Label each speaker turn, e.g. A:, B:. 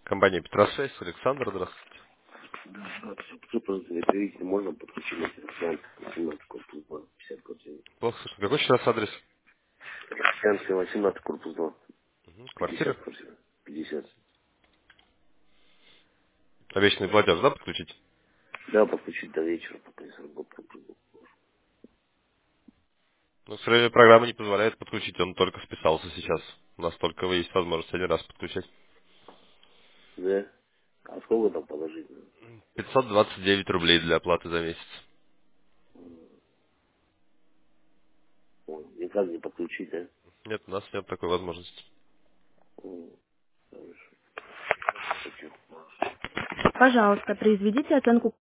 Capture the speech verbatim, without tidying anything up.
A: Компания Петросвязь, Александр, здравствуйте.
B: Что просто перевести можно подключить на телефон восемнадцать корпус два пятьдесят квартир.
A: Плохо слышно. Какой сейчас адрес?
B: Христианская восемнадцать корпус два
A: Мгм.
B: пятьдесят
A: Квартира?
B: квартир. пятьдесят.
A: Обещанный платеж, да, подключить?
B: Да, подключить до вечера, пока не сработал.
A: Ну, к сожалению, программа не позволяет подключить, он только списался сейчас. У нас только есть возможность один раз подключать.
B: Да? А сколько там положить? надо?
A: пятьсот двадцать девять рублей для оплаты за месяц.
B: Ой, никак не подключить, а?
A: Нет, у нас нет такой возможности.
B: М, Хорошо. Хочу.
C: Пожалуйста, произведите оценку